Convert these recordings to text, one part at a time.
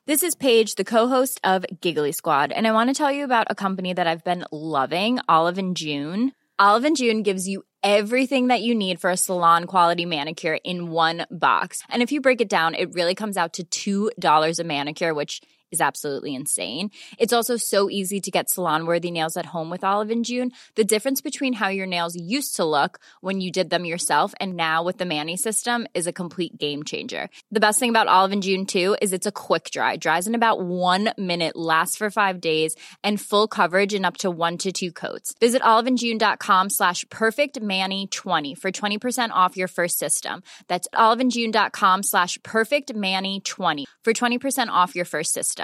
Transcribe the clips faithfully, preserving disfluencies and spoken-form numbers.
This is Paige, the co-host of Giggly Squad, and I want to tell you about a company that I've been loving, Olive and June. Olive and June gives you everything that you need for a salon-quality manicure in one box. And if you break it down, it really comes out to two dollars a manicure, which is absolutely insane. It's also so easy to get salon-worthy nails at home with Olive and June. The difference between how your nails used to look when you did them yourself and now with the Mani system is a complete game changer. The best thing about Olive and June, too, is it's a quick dry. Dries in about one minute, lasts for five days, and full coverage in up to one to two coats. Visit oliveandjune.com slash perfectmani20 for twenty percent off your first system. That's oliveandjune.com slash perfectmani20 for twenty percent off your first system.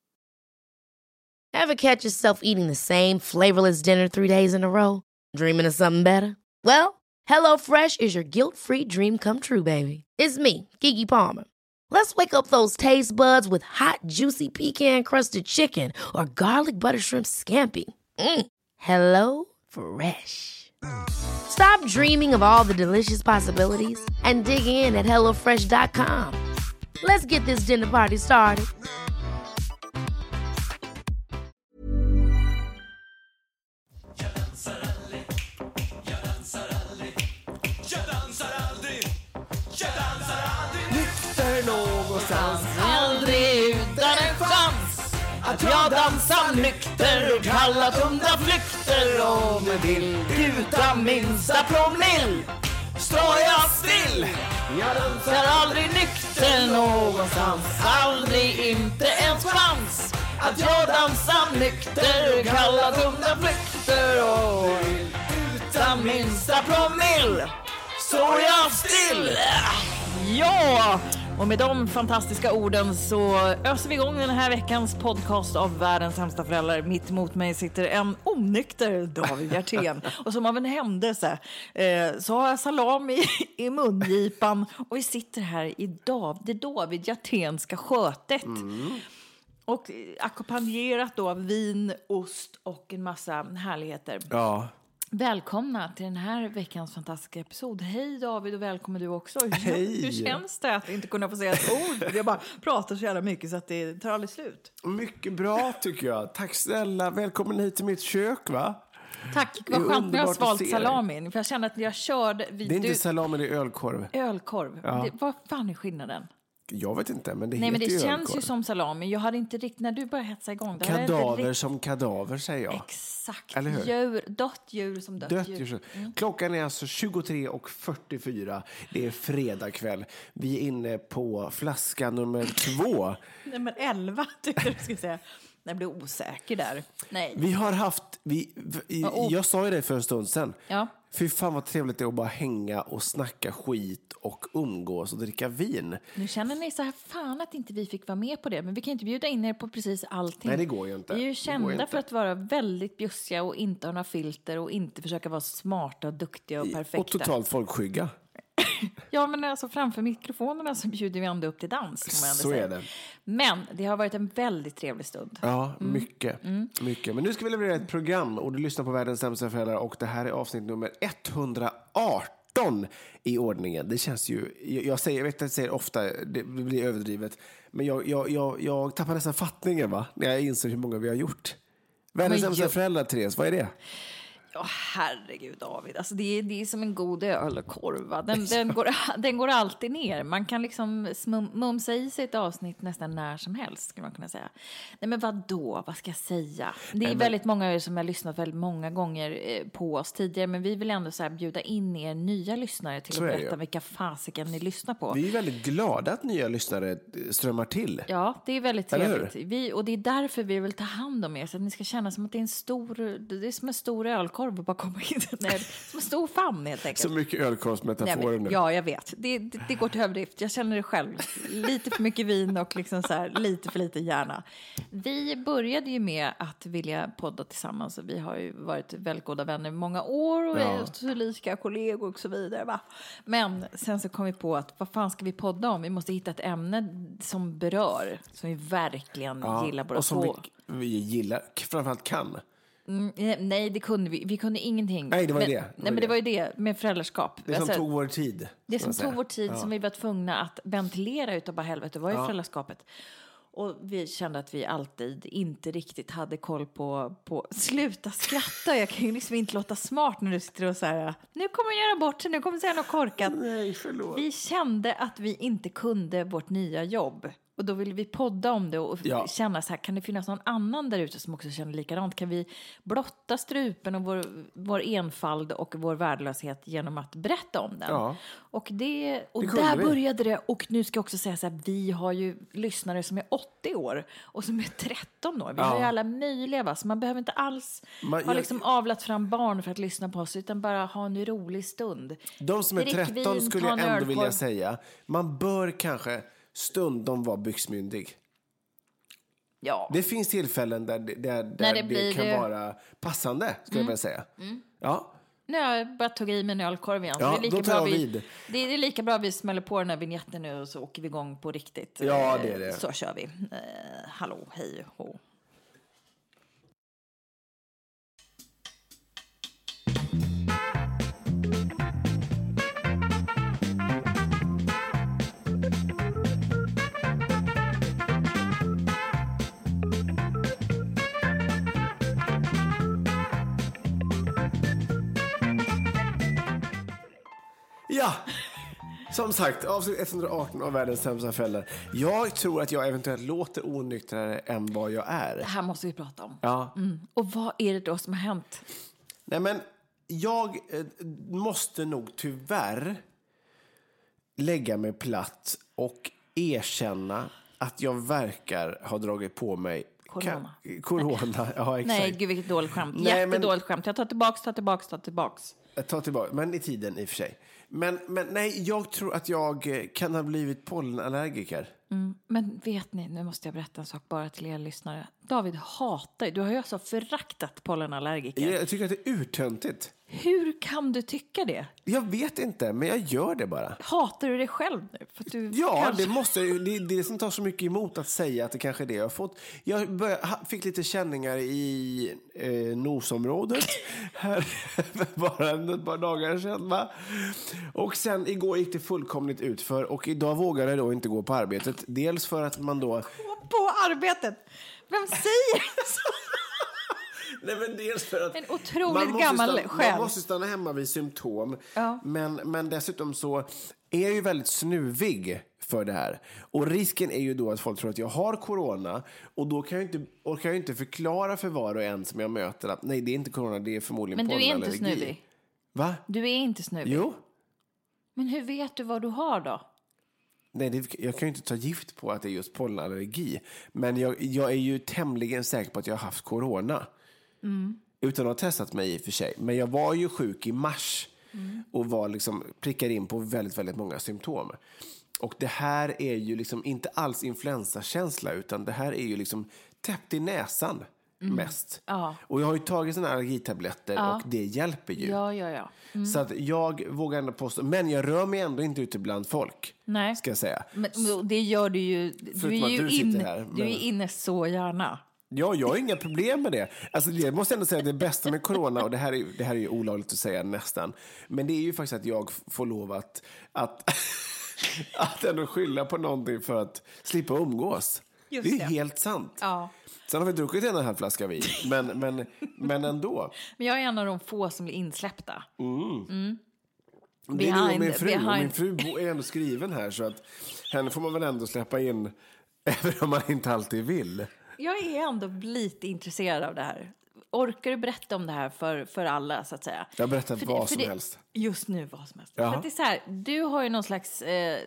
Ever catch yourself eating the same flavorless dinner three days in a row? Dreaming of something better? Well, HelloFresh is your guilt-free dream come true, baby. It's me, Keke Palmer. Let's wake up those taste buds with hot, juicy pecan-crusted chicken or garlic butter shrimp scampi. Mm. Hello Fresh. Stop dreaming of all the delicious possibilities and dig in at hello fresh dot com. Let's get this dinner party started. Aldrig utan en chans att jag dansar nykter, kallat undanflykter och med bild utan minsta promille. Står jag still, jag dansar aldrig nykter någonstans, aldrig inte en chans att jag dansar nykter, kallat undanflykter och utan minsta promille. Står jag still. Ja, och med de fantastiska orden så öser vi igång den här veckans podcast av världens sämsta föräldrar. Mitt emot mig sitter en onykter David Hjertén. Och som av en händelse eh, så har jag salami i mungipan. Och vi sitter här i Dav, det David Hjerténska skötet. Mm. Och ackompanjerat då av vin, ost och en massa härligheter. Ja. Välkomna till den här veckans fantastiska episod. Hej David och välkommen du också. Hur, Hej. hur känns det att inte kunna få säga ett ord? Jag bara pratar så jävla mycket så att det tar aldrig slut. Mycket bra tycker jag. Tack snälla. Välkommen hit till mitt kök, va? Tack, vad skönt när jag har svalt salamin. För jag känner att jag körde... Vid det är inte du... salami, det är ölkorv. Ölkorv. Ja. Det, vad fan är skillnaden? Jag vet inte, men det Nej, heter men det ju känns ölkorv. ju som salami. Jag hade inte riktigt... När du började hetsa igång... Kadaver riktigt... som kadaver, säger jag. Exakt. Eller hur? Djur, dött djur som dött, dött djur. Mm. Klockan är alltså tjugotre och fyrtiofyra. Det är fredag kväll. Vi är inne på flaska nummer två. Nummer elva, tycker du ska säga. Jag blir osäker där. Nej. Vi har haft... Vi, vi, oh. Jag sa ju det för en stund sedan. Ja. Fy fan vad trevligt det är att bara hänga och snacka skit och umgås och dricka vin. Nu känner ni så här, fan att inte vi fick vara med på det. Men vi kan inte bjuda in er på precis allting. Nej, det går ju inte. Vi är ju kända för att vara väldigt bjussiga och inte ha några filter och inte försöka vara smarta och duktiga och perfekta. Och totalt folkskygga. Ja, men alltså framför mikrofonerna så bjuder vi ändå upp till dans. Så är det. Men det har varit en väldigt trevlig stund. Ja, mycket. Mm. mycket. Men nu ska vi leverera ett program och du lyssnar på Världens sämsta föräldrar och det här är avsnitt nummer etthundraarton i ordningen. Det känns ju, jag, säger, jag vet att jag säger ofta, det blir överdrivet, men jag, jag, jag, jag tappar nästan fattningen va? När jag inser hur många vi har gjort. Världens sämsta jag... föräldrar, Therese, vad är det? Ja, herregud David. Alltså det, är, det är som en god ölkorva. Den, den, går, den går alltid ner. Man kan liksom smum, mumsa i sig ett avsnitt nästan när som helst, skulle man kunna säga. Nej, men vad då? Vad ska jag säga? Det är Nej, men... väldigt många av er som har lyssnat väldigt många gånger på oss tidigare. Men vi vill ändå så här bjuda in er nya lyssnare till att berätta vilka fasiken ni lyssnar på. Vi är väldigt glada att nya lyssnare strömmar till. Ja, det är väldigt trevligt. Vi, och det är därför vi vill ta hand om er. Så att ni ska känna som att det är en stor, det är som en stor ölkorv. Och bara komma in. Nej, som en stor famn helt enkelt. Så mycket ölkorvsmetaforer nu. Ja, jag vet. Det, det, det går till överdrift. Jag känner det själv. Lite för mycket vin och liksom så här, lite för lite hjärna. Vi började ju med att vilja podda tillsammans. Vi har ju varit väldigt goda vänner i många år och ja. är så lika kollegor och så vidare. Va? Men sen så kom vi på att vad fan ska vi podda om? Vi måste hitta ett ämne som berör. Som vi verkligen ja, gillar båda och som två. Vi, vi gillar, framförallt kan. Mm, nej, det kunde vi. Vi kunde ingenting. Nej, det var ju det. det, nej, men det var ju det med föräldraskap. Det som alltså, tog vår tid. Det som säga. tog vår tid, ja. som vi var tvungna att ventilera utav bara helvete, var ju ja. föräldraskapet. Och vi kände att vi alltid inte riktigt hade koll på, på sluta skratta. Jag kan ju liksom inte låta smart när du sitter och så här, nu kommer jag göra bort sig, nu kommer jag säga något korkat. Nej, förlåt. Vi kände att vi inte kunde vårt nya jobb. Och då ville vi podda om det och ja. känna så här, kan det finnas någon annan där ute som också känner likadant? Kan vi blotta strupen och vår, vår enfald och vår värdelöshet genom att berätta om den? Ja. Och, det, och det där vi. började det. Och nu ska jag också säga så här, vi har ju lyssnare som är åttio år och som är tretton år. Vi ja. har ju alla möjliga, va? Så man behöver inte alls man, ha jag... liksom avlat fram barn för att lyssna på oss, utan bara ha en rolig stund. De som är tretton vin, skulle jag ändå vilja säga, man bör kanske stundom vara byxmyndig. Ja. Det finns tillfällen där, där, där det, det kan det... vara passande, skulle mm. jag vilja säga. Mm. Ja. Nu har jag bara tagit i med en ölkorv igen. Ja, det, är lika då tar bra jag vi, vid. Det är lika bra vi smäller på den här vignetten nu och så åker vi igång på riktigt. Ja, det är det. Så kör vi. Eh, hallå, hej, ho. Ja, som sagt, avsnitt etthundraarton av världens sämsta fällor. Jag tror att jag eventuellt låter onyktrare än vad jag är. Det här måste vi prata om. Ja. Mm. Och vad är det då som har hänt? Nej, men jag eh, måste nog tyvärr lägga mig platt och erkänna att jag verkar ha dragit på mig corona. Ka- corona. Ja, exakt. Nej, gud vilket dåligt skämt. Jättedåligt men... skämt. Jag tar tillbaks, tar tillbaks, tar tillbaks. Ta tillbaka, men i tiden i och för sig. Men, men nej, jag tror att jag kan ha blivit pollenallergiker. Mm, men vet ni, nu måste jag berätta en sak bara till er lyssnare. David hatar, du har ju alltså föraktat pollenallergiker. Jag tycker att det är urtöntigt. Hur kan du tycka det? Jag vet inte, men jag gör det bara. Hatar du det själv nu? För att du ja, kanske... det måste det är det som tar så mycket emot att säga att det kanske är det jag har fått. Jag började, fick lite känningar i eh, nosområdet här för bara ett par dagar sedan, va? Och sen igår gick det fullkomligt utför och idag vågade jag då inte gå på arbetet. Dels för att man då... Gå på arbetet? Vem säger så? Nej, men dels för att en otroligt gammal stanna, själ. Man måste stanna hemma vid symptom. Ja. Men, men dessutom så är jag ju väldigt snuvig för det här. Och risken är ju då att folk tror att jag har corona. Och då kan jag inte, orkar jag inte förklara för var och en som jag möter att nej, det är inte corona, det är förmodligen pollenallergi. Men du är inte snuvig. Va? Du är inte snuvig. Jo. Men hur vet du vad du har då? Nej, det, jag kan ju inte ta gift på att det är just pollenallergi. Men jag, jag är ju tämligen säker på att jag har haft corona. Mm. Utan att ha testat mig i och för sig. Men jag var ju sjuk i mars. Mm. Och var liksom, prickade in på väldigt, väldigt många symptom. Och det här är ju liksom inte alls influensakänsla. Utan det här är ju liksom täppt i näsan. Mm. Mest. Ja. Och jag har ju tagit såna allergitabletter ja. Och det hjälper ju. Ja, ja, ja. Mm. Så att jag vågar ändå påstå, men jag rör mig ändå inte ute bland folk. Nej. Ska jag säga. Men det gör du ju. Du är ju du in, här, men... du är inne så gärna. Ja, jag har inga problem med det. Alltså, jag måste ändå säga det bästa med corona, och det här är, det här är ju olagligt att säga nästan. Men det är ju faktiskt att jag får lov att, att, att ändå skylla på någonting för att slippa umgås. Just det är det. Helt sant. Ja. Sen har vi druckit en halv flaska vin, men, men, men ändå. Men jag är en av de få som blir insläppta. Mm. Mm. Det behind, är du och min fru. Behind. Och min fru är ändå skriven här, så att henne får man väl ändå släppa in, även om man inte alltid vill. Jag är ändå lite intresserad av det här. Orkar du berätta om det här för, för alla, så att säga? Jag berättar för vad det, som det, helst. Just nu, vad som helst. Ja. För att det är så här, du har ju någon slags, eh, eh,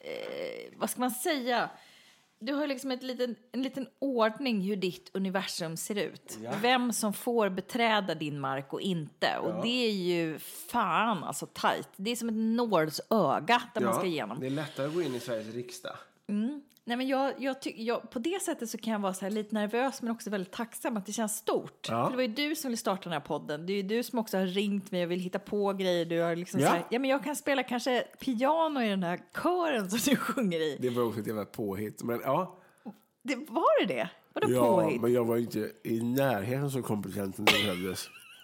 vad ska man säga? Du har liksom ett liten, en liten ordning hur ditt universum ser ut. Ja. Vem som får beträda din mark och inte. Ja. Och det är ju fan alltså tajt. Det är som ett nålsöga där ja, man ska igenom. Det är lättare att gå in i Sveriges riksdag. Mm. Nej, men jag, jag ty- jag, på det sättet så kan jag vara så här lite nervös men också väldigt tacksam att det känns stort. Ja. För det var ju du som ville starta den här podden. Det är ju du som också har ringt mig och vill hitta på grejer. Du har liksom ja. Så här, ja, men jag kan spela kanske piano i den här kören som du sjunger i. Det var också ett jävla påhitt, men ja. Det, var det det? Vadå ja, påhitt? Men jag var inte i närheten så kompetent som det behövdes.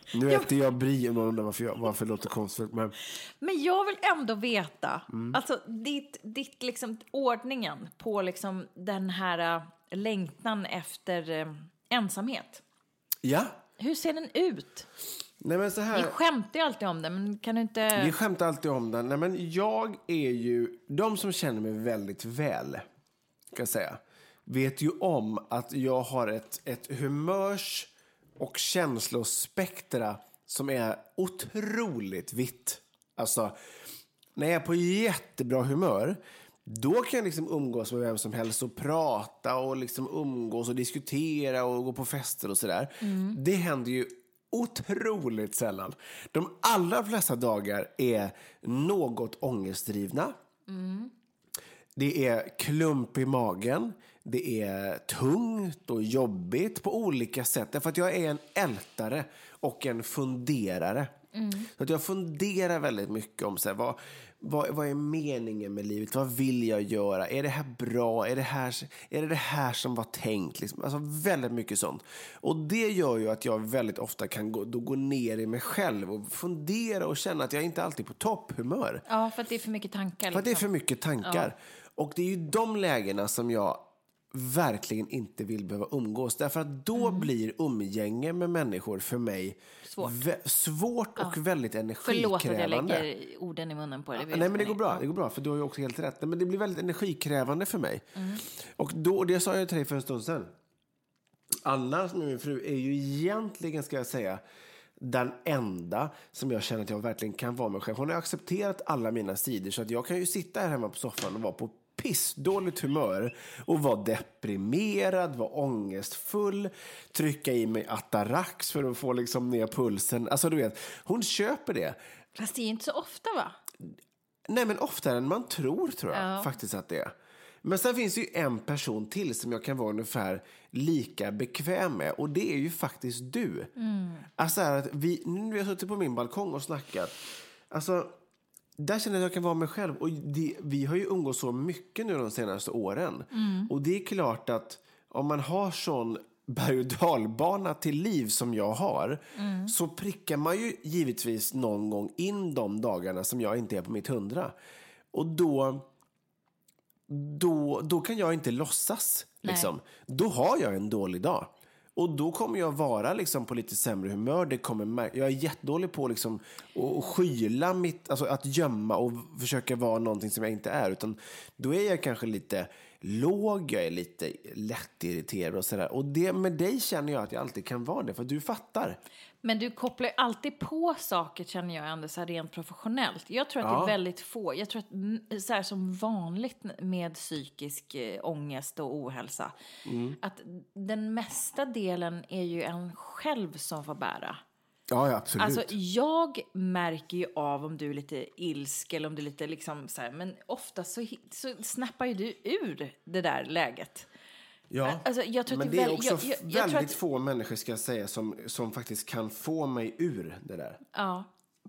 Nu vet jag bry om någon varför, jag, varför det låter konstigt. Men... men jag vill ändå veta, mm. alltså ditt, ditt liksom, ordningen på liksom den här uh, längtan efter uh, ensamhet. Ja. Hur ser den ut? Nej, men så här... Vi skämtar ju alltid om det, men kan du inte... Vi skämtar alltid om den. Nej, men jag är ju... De som känner mig väldigt väl, kan jag säga, vet ju om att jag har ett, ett humörs- och känslospektra som är otroligt vitt. Alltså, när jag är på jättebra humör, då kan jag liksom umgås med vem som helst och prata och liksom umgås och diskutera och gå på fester och sådär. Mm. Det händer ju otroligt sällan. De allra flesta dagar är något ångestdrivna. Mm. Det är klump i magen. Det är tungt och jobbigt på olika sätt. Därför att jag är en ältare och en funderare. Mm. Så att jag funderar väldigt mycket om så här, vad, vad, vad är meningen med livet? Vad vill jag göra? Är det här bra? Är det här, är det, det här som var tänkt? Liksom? Alltså väldigt mycket sånt. Och det gör ju att jag väldigt ofta kan gå, då gå ner i mig själv och fundera och känna att jag inte alltid är på topphumör. Ja, för att det är för mycket tankar. Liksom. För att det är för mycket tankar. Ja. Och det är ju de lägena som jag verkligen inte vill behöva umgås. Därför att då mm. blir umgänge med människor för mig svårt, vä- svårt och ja. väldigt energikrävande. Förlåt att jag lägger orden i munnen på det. Ja, nej, men det går bra. Det går bra, för du har ju också helt rätt. Men det blir väldigt energikrävande för mig. Mm. Och då, det sa jag till dig för en stund sedan. Anna, som är min fru, är ju egentligen, ska jag säga, den enda som jag känner att jag verkligen kan vara mig själv. Hon har accepterat alla mina sidor, så att jag kan ju sitta här hemma på soffan och vara på pissdåligt humör och vara deprimerad, vara ångestfull, trycka i mig Atarax för att få liksom ner pulsen. Alltså du vet, hon köper det. Fast det är inte så ofta, va? Nej, men oftare än man tror, tror jag ja. faktiskt att det är. Men sen finns det ju en person till som jag kan vara ungefär lika bekväm med. Och det är ju faktiskt du. Mm. Alltså här att vi, nu har jag suttit på min balkong och snackat. Alltså, där känner jag att jag kan vara mig själv. Och det, vi har ju umgått så mycket nu de senaste åren. Mm. Och det är klart att om man har sån berg- och dalbana till liv som jag har, mm. så prickar man ju givetvis någon gång in de dagarna som jag inte är på mitt hundra. Och då... Då, då kan jag inte låtsas. Liksom. Då har jag en dålig dag. Och då kommer jag vara liksom, på lite sämre humör. Det kommer, jag är jättedålig på liksom, att skyla mitt, alltså att gömma och försöka vara någonting som jag inte är. Utan då är jag kanske lite låg, jag är lite lättirriterad och sådär. Och det, med dig känner jag att jag alltid kan vara det, för du fattar. Men du kopplar alltid på saker, känner jag ändå, så här rent professionellt. Jag tror att ja. det är väldigt få. Jag tror att så här, som vanligt med psykisk äh, ångest och ohälsa, mm. att den mesta delen är ju en själv som får bära. Ja, ja, absolut. Alltså, jag märker ju av om du är lite ilsk eller om du är lite liksom så här, men ofta så, så snappar ju du ur det där läget. Ja, alltså, jag tror men att det är väl, också jag, jag, jag väldigt att... få människor, ska jag säga, som, som faktiskt kan få mig ur det där. Ja.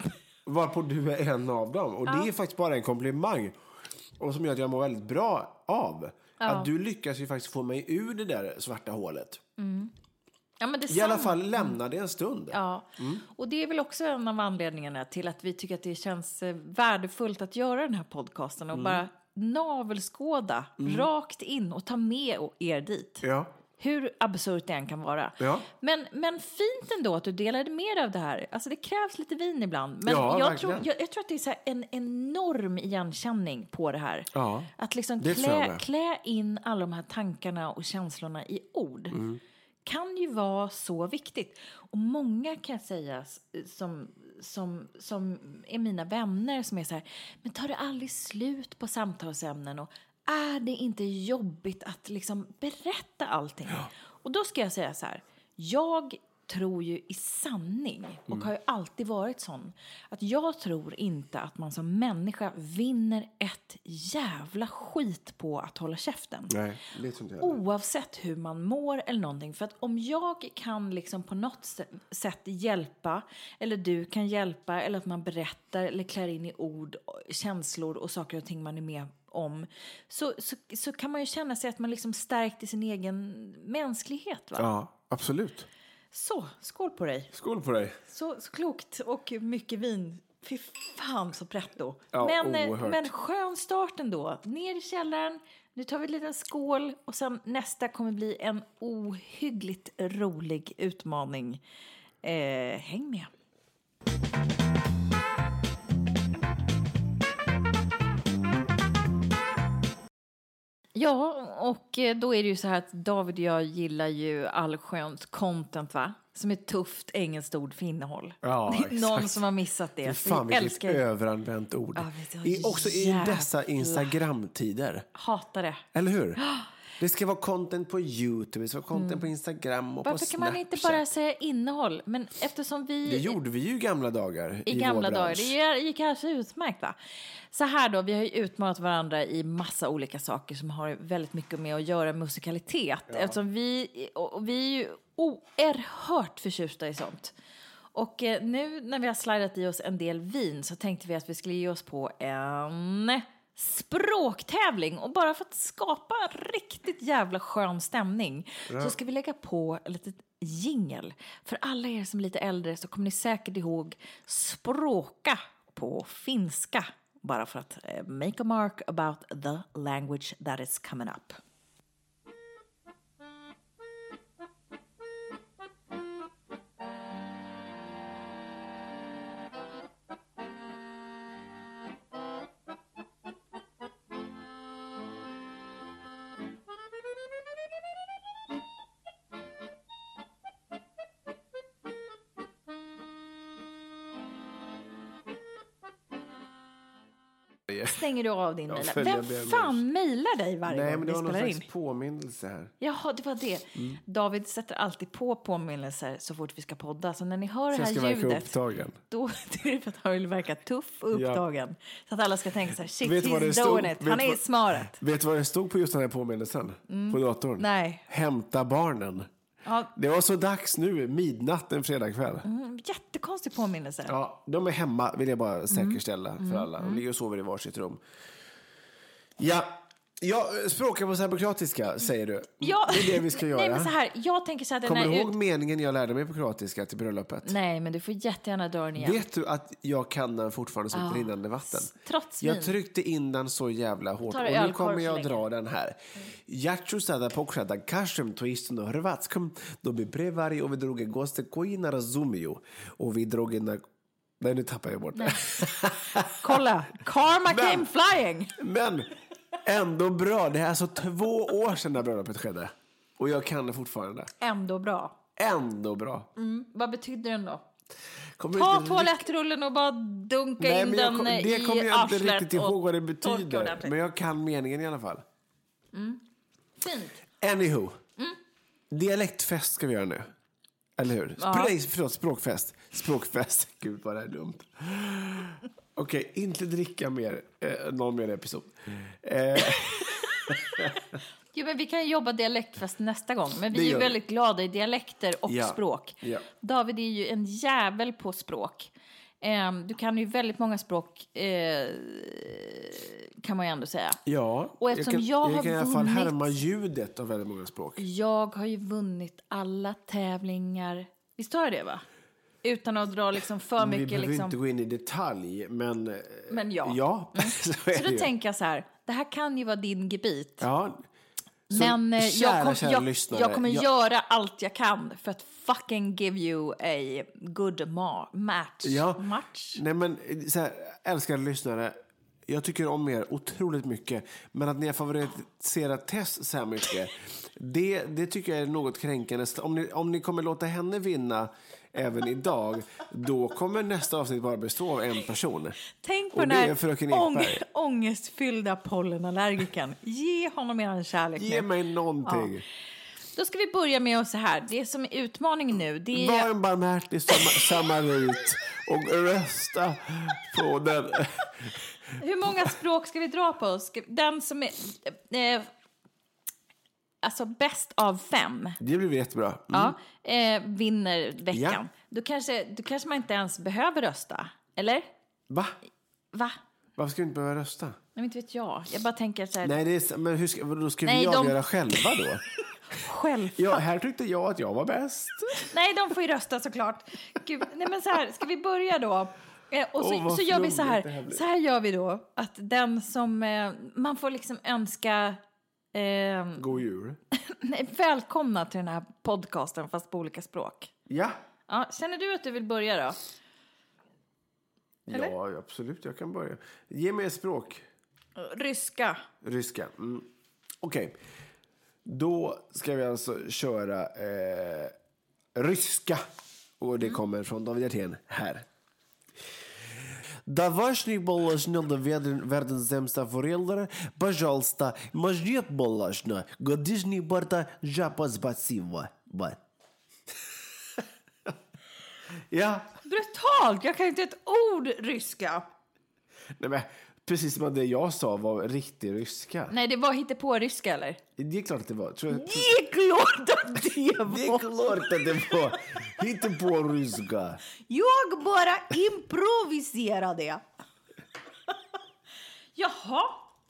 Varpå du är en av dem. Och ja. det är faktiskt bara en komplimang. Och som gör att jag mår väldigt bra av. Ja. Att du lyckas ju faktiskt få mig ur det där svarta hålet. Mm. Ja, men det I alla fall lämna det en stund. Ja, mm. och det är väl också en av anledningarna till att vi tycker att det känns värdefullt att göra den här podcasten och mm. bara navelskåda mm. rakt in och ta med er dit. Ja. Hur absurt det än kan vara. Ja. Men, men fint ändå att du delade med av det här. Alltså det krävs lite vin ibland. Men ja, jag, tror, jag, jag tror att det är så här en enorm igenkänning på det här. Ja, att liksom klä, klä in alla de här tankarna och känslorna i ord. Mm. Kan ju vara så viktigt. Och många kan jag säga som, som, som är mina vänner som är så här, men tar det aldrig slut på samtalsämnen och är det inte jobbigt att liksom berätta allting? Ja. Och då ska jag säga så här, jag tror ju i sanning och mm. har ju alltid varit sån att jag tror inte att man som människa vinner ett jävla skit på att hålla käften. Nej, det tror inte jag. Oavsett hur man mår eller någonting. För att om jag kan liksom på något sätt hjälpa, eller du kan hjälpa, eller att man berättar eller klär in i ord, känslor och saker och ting man är med om, så, så, så kan man ju känna sig att man liksom stärkt i sin egen mänsklighet, va? Ja, absolut. Så, skål på dig. Skål på dig. Så, så klokt och mycket vin. Fy fan så pretto. Ja, men, oerhört. men skön start ändå. Ner i källaren. Nu tar vi en liten skål. Och sen nästa kommer bli en ohyggligt rolig utmaning. Eh, häng med. Ja, och då är det ju så här att David och jag gillar ju allsköns content, va? Som är tufft engelskt ord för innehåll. Ja, det är exakt. någon som har missat det. Fan, Vi vilket älskar överanvänt ord. Ja, vet du, I, också i jävla- dessa Instagram-tider. Hatar det. Eller hur? Det ska vara content på YouTube, det ska vara content på Instagram och på Varför kan Snapchat. man inte bara säga innehåll? Men eftersom vi... Det gjorde vi ju i gamla dagar. I i gamla vår dagar. bransch. Det gick kanske utmärkt, va? Så här då, vi har ju utmanat varandra i massa olika saker som har väldigt mycket med att göra musikalitet. Ja. Eftersom vi, och vi är ju oerhört förtjusta i sånt. Och eh, nu när vi har slidat i oss en del vin så tänkte vi att vi skulle ge oss på en språktävling. Och bara för att skapa en riktigt jävla skön stämning ja. så ska vi lägga på ett litet jingle. För alla er som är lite äldre så kommer ni säkert ihåg språka på finska. Bara för att uh, make a mark about the language that is coming up. Stänger du av din mejl? Vem fan mejlar dig varje Nej, gång men det vi var någon spelar slags in? påminnelse här. Jaha, det var det. Mm. David sätter alltid på påminnelser så fort vi ska podda. Så när ni hör så det här ska ljudet, upptagen. Då är det för att han vill verka tuff och upptagen. Ja. Så att alla ska tänka så här, shit, vet he's doing it. Han är vad, smart. Vet du vad det stod på just den här påminnelsen? Mm. På datorn? Nej. Hämta barnen. Ja. Det var så dags nu, midnatt en fredagkväll. Mm, jättekonstig påminnelse. Ja, de är hemma, vill jag bara säkerställa mm. för alla. De ligger och sover i varsitt rum. Ja, ja språka på serbokroatiska, säger du. Ja. Det är det vi ska göra. Nej, men så här, jag tänker så här, kommer du ihåg ut... meningen jag lärde mig på kroatiska till bröllopet? Nej, men du får jättegärna dra den igen. Vet du att jag kan den fortfarande som ah. rinnande vatten? Trots jag tryckte in den så jävla hårt. Och nu kommer jag att dra den här. Ja ću sada pokušati da kažem to isto na hrvatskom, da bi prevari ove druge goste koji ne razumiju ovi druge na... Nej, nu tappar jag bort det. Kolla, karma men, came flying. Men ändå bra. Det är alltså två år sedan när bröllopet skedde. Och jag kan det fortfarande. Ändå bra. Ändå bra. Mm. Vad betyder den då? Kommer Ta toalettrullen och bara dunka Nej, in den kom, i det kommer jag inte riktigt ihåg vad det betyder. Torka men jag kan meningen i alla fall. Mm. Fint. Anywho. Mm. Dialektfest ska vi göra nu. Eller hur? Spray, förlåt, språkfest. Språkfest. Gud, vad det är dumt. Okej, okay, inte dricka mer. Eh, någon mer episod. Eh. Jo, men vi kan jobba dialektfest nästa gång. Men vi är ju väldigt glada i dialekter och ja. språk. Ja. David är ju en jävel på språk. Eh, du kan ju väldigt många språk, eh, kan man ju ändå säga. Ja, och eftersom jag kan, jag, jag har kan i alla fall vunnit, härma ljudet av väldigt många språk. Jag har ju vunnit alla tävlingar. Visst har jag det, va? Utan att dra liksom för mycket. Vi behöver liksom... inte gå in i detalj, men... Men ja. ja mm. så, så då tänker jag så här, det här kan ju vara din gebit. Ja. Så, men eh, kära, jag, kom, kära jag, lyssnare, jag kommer jag... göra allt jag kan för att fucking give you a good ma- match. Ja. match. Nej, men så här, älskade lyssnare, jag tycker om er otroligt mycket, men att ni har favoriserat Tess så här mycket, det, det tycker jag är något kränkande. Om ni, om ni kommer låta henne vinna även idag, då kommer nästa avsnitt bara bestå av en person. Tänk på den här ång, ångestfyllda pollenallergiken. Ge honom er kärlek. Ge nu. mig någonting. Ja. Då ska vi börja med oss så här. Det som är utmaningen nu, det är... Var en barmhärtig samarit och rösta på den. Hur många språk ska vi dra på oss? Den som är... Eh, alltså bäst av fem. Det blir jättebra. Mm. Ja, eh, vinner veckan. Ja. Då, kanske, då kanske man inte ens behöver rösta. Eller? Va? Va? Varför ska vi inte behöva rösta? Nej, inte vet jag. Jag bara tänker så här... Nej, det är, men hur ska, då ska Nej, vi de... avgöra själva då? Självklart. Ja, här tyckte jag att jag var bäst. Nej, de får ju rösta såklart. Gud, nej men så här, ska vi börja då? Eh, och så, Åh, vad så gör vi så flummigt det här här. blir. Så här gör vi då. Att den som, eh, man får liksom önska eh, God jul. nej, välkomna till den här podcasten fast på olika språk. Ja. Ja, känner du att du vill börja då? Eller? Ja, absolut. Jag kan börja. Ge mig ett språk. Ryska. Ryska. Mm. Okej. Då ska vi alltså köra eh, ryska. Och det kommer från David Hjertén här. Домашний балашня världens sämsta föräldrar. Пожалуйста, может балашня. Годишний борта жапа спасибо. Ja. Brutalt, jag kan inte ett ord ryska. Nej, men precis som att det jag sa var riktig ryska. Nej, det var hittepå ryska eller? Det är klart att det var. Tror jag, Det är klart att det var. det är klart att det var. Hitta på ryska. Jag bara improviserade. Jaha.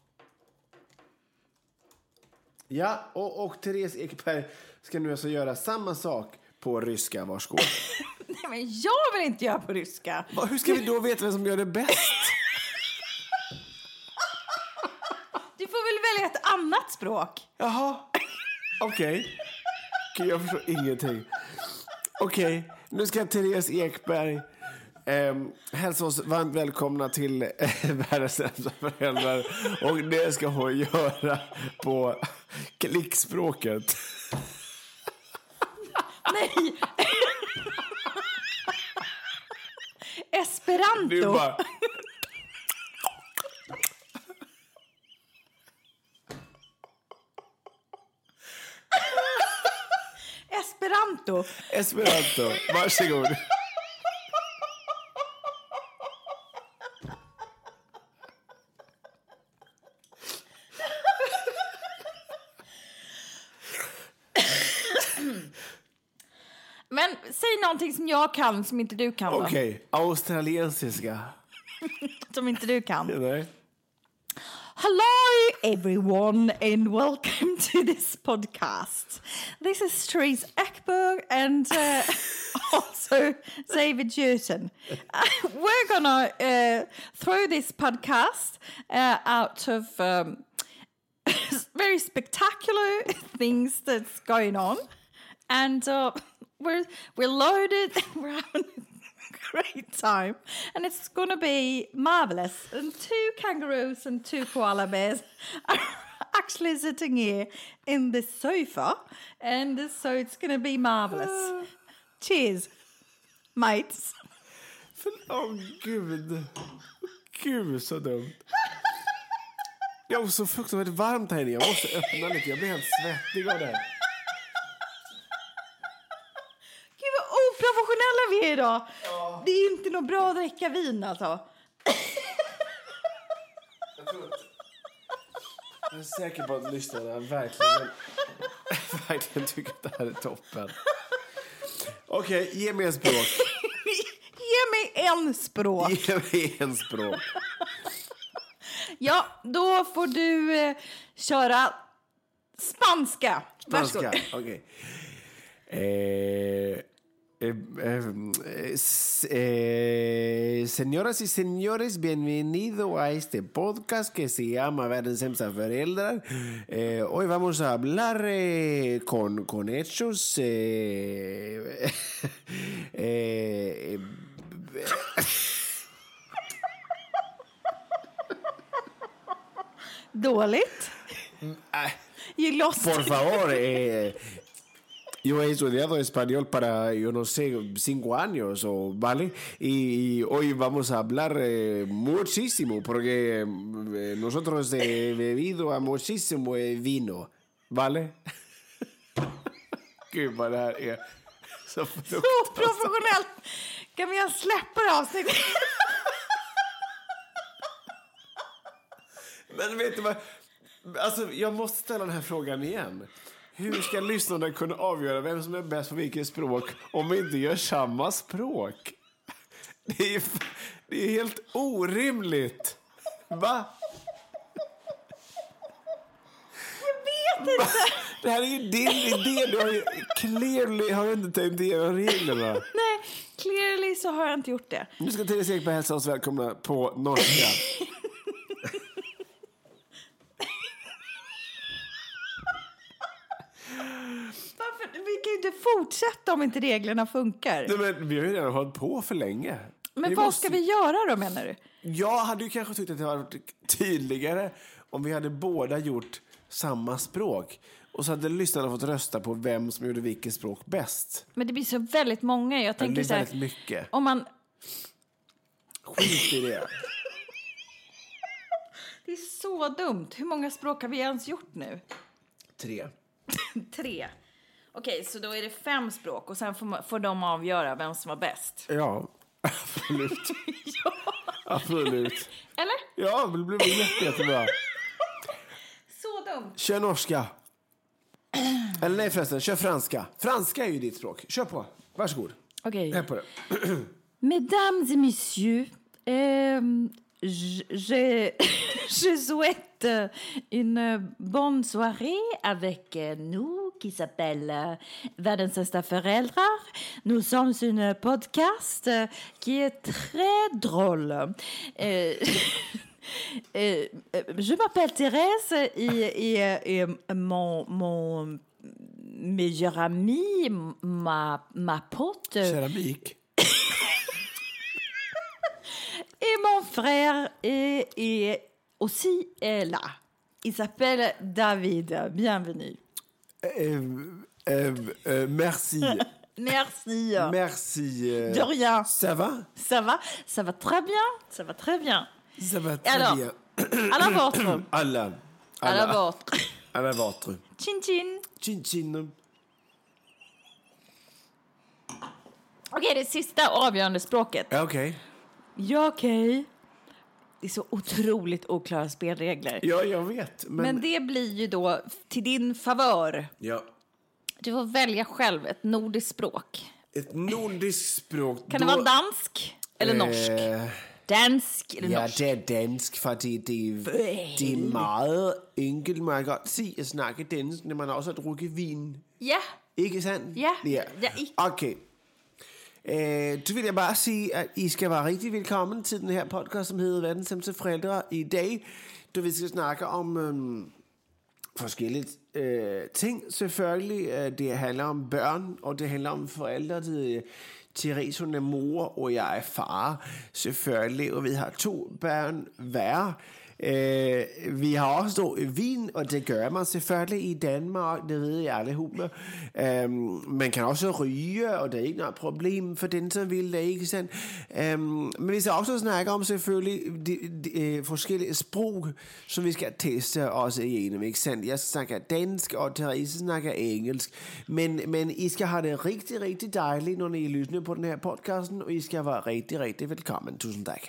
Ja, och, och Therese Ekberg ska nu alltså göra samma sak på ryska. Varsågod. Nej, men jag vill inte göra på ryska. Va, hur ska vi då veta vem som gör det bäst? Du får väl välja ett annat språk. Jaha, okej. Okay. Okay, jag förstår ingenting. Okej, okay. Nu ska Therese Ekberg eh, hälsa oss varmt välkomna till eh, Världens sämsta föräldrar. Och det ska hon göra på klickspråket. Nej. Esperanto. Du bara... Esperanto. Esperanto, varsågod. Men säg någonting som jag kan som inte du kan. Okej, okay. Australiensiska. Som inte du kan. Nej. Hello, everyone, and welcome to this podcast. This is Therese Ekberg and uh, also David Hjertén. Uh, we're gonna uh, throw this podcast uh, out of um, very spectacular things that's going on, and uh, we're we're loaded. We're having great time, and it's going to be marvelous. And two kangaroos and two koala bears are actually sitting here in the sofa, and so it's going to be marvelous. Cheers, mates. Åh, oh, gud. Gud, så dumt. Jag var så fruktansvärt varmt här inne. Jag måste öppna lite. Jag blir helt svettig av det här. Gud vad oprofessionella vi är idag. Ja. Det är inte något bra att dricka vin alltså. Jag tror att... Jag är säker på att lyssnarna verkligen, verkligen tycker att det här är toppen. Okej, okay, ge mig en språk. Ge mig en språk. Ge mig en språk. Ja, då får du eh, köra spanska. Spanska, okej. Okay. Eh, eh, eh, eh, señoras y señores, bienvenido a este podcast que se llama Världens sämsta föräldrar. Eh, hoy vamos a hablar eh, con, con hechos. Eh, eh, Dåligt. You lost. Por favor, eh, yo he estudiado español para, yo no sé, cinco años, o, ¿vale? Y, y hoy vamos a hablar eh, muchísimo, porque eh, nosotros he bebido a muchísimo vino, ¿vale? Gud, vad det här är så fruktansvärt. Så professionellt. Kan vi släppa det avsnittet? Men vet du vad? Alltså, jag måste ställa den här frågan igen. Hur ska lyssnarna kunna avgöra vem som är bäst på vilket språk om vi inte gör samma språk? Det är, det är helt orimligt. Va? Jag vet inte. Det här är ju din idé. Du har ju clearly har du inte tänkt igenom reglerna. Nej, clearly så har jag inte gjort det. Nu ska Therese Ekberg hälsa oss välkomna på norska. Varför? Vi kan ju inte fortsätta om inte reglerna funkar. Nej, men vi har ju redan hållit på för länge. Men vi vad måste... ska vi göra då, menar du? Jag hade ju kanske tyckt att det hade varit tydligare om vi hade båda gjort samma språk. Och så hade lyssnarna fått rösta på vem som gjorde vilket språk bäst. Men det blir så väldigt många. Jag tänker det så här, väldigt mycket. Om man... Skit i det. Det är så dumt. Hur många språk har vi ens gjort nu? Tre. Tre. Okej, så då är det fem språk. Och sen får, man, får de avgöra vem som var bäst. Ja, absolut. Ja. Absolut. Eller? Ja, det blir jätte, jättebra. Så dumt. Kör norska. Eller nej förresten, kör franska. Franska är ju ditt språk. Kör på. Varsågod. Okej. Här på det. Mesdames et messieurs, euh, je, je, je souhaite une bonne soirée avec nous qui s'appelle Världens sämsta föräldrar. Nous sommes une podcast qui est très drôle. Euh, euh, je m'appelle Thérèse et, et, et mon, mon meilleur ami, ma, ma pote... Keramik. Et mon frère est, est aussi est là. Il s'appelle David. Bienvenue. Euh, euh, euh, merci. Merci. Merci. Euh, De rien. Ça va? Ça va? Ça va très bien. Ça va très bien. Ça va très Alors, bien. À la vôtre. Alla. À la vôtre. À la vôtre. Chin chin. Chin chin. Okej, det sista avgörande språket. Ja, okej. Okay. Ja, okej. Okay. Det är så otroligt oklara spelregler. Ja, jag vet. Men... men det blir ju då till din favör. Ja. Du får välja själv ett nordiskt språk. Ett nordiskt språk. Kan då... det vara dansk eller eh... norsk? Dansk eller ja, norsk? det är dansk, för det, det, det är meget enkelt. Man kan godt se at snakke dansk, når man også har drukket vin. Ja. Ikke sandt? Ja. Ja. Ja, ikke. Okay. Øh, så vil jeg bare sige, at I skal være rigtig velkommen til den her podcast, som hedder Verdens Sæmste Forældre i dag. Du vi skal snakke om øhm, forskellige øh, ting. Selvfølgelig, øh, det handler om børn, og det handler om forældre. Det, Therese, hun er mor, og jeg er far. Selvfølgelig, og vi har to børn hver. Øh, vi har også då vin, og det gør man selvfølgelig i Danmark, det ved jeg alle hummer. Øh, man kan også ryge, og det er ikke noget problem for den, som vil det, ikke sandt? Øh, men vi skal også snakke om selvfølgelig de, de, de forskellige sprog, som vi skal teste også igennem, ikke sandt? Jeg snakker dansk, og Therese snakker engelsk. Men, men I skal have det rigtig, rigtig dejligt, når I lytter på den her podcasten, og I skal være rigtig, rigtig velkommen. Tusind tak.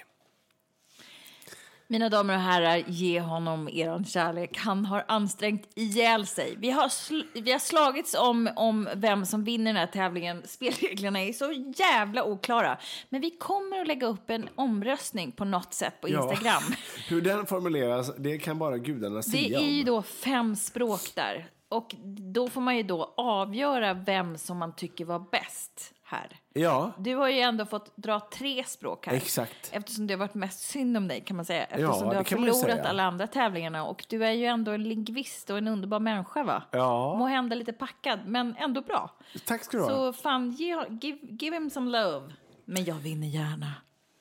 Mina damer och herrar, ge honom er kärlek. Han har ansträngt ihjäl sig. Vi har, sl- vi har slagits om, om vem som vinner den här tävlingen. Spelreglerna är så jävla oklara. Men vi kommer att lägga upp en omröstning på något sätt på Instagram. Ja, hur den formuleras, det kan bara gudarna säga. Det är ju då fem språk där. Och då får man ju då avgöra vem som man tycker var bäst här. Ja. Du har ju ändå fått dra tre språk här. Exakt. Eftersom det har varit mest synd om dig, kan man säga. Eftersom Ja, du har det kan man förlorat säga. alla andra tävlingarna. Och du är ju ändå en lingvist och en underbar människa, va? Ja. Må hända lite packad, men ändå bra. Tack ska du ha. Så fan, ge, give, give him some love. Men jag vinner gärna.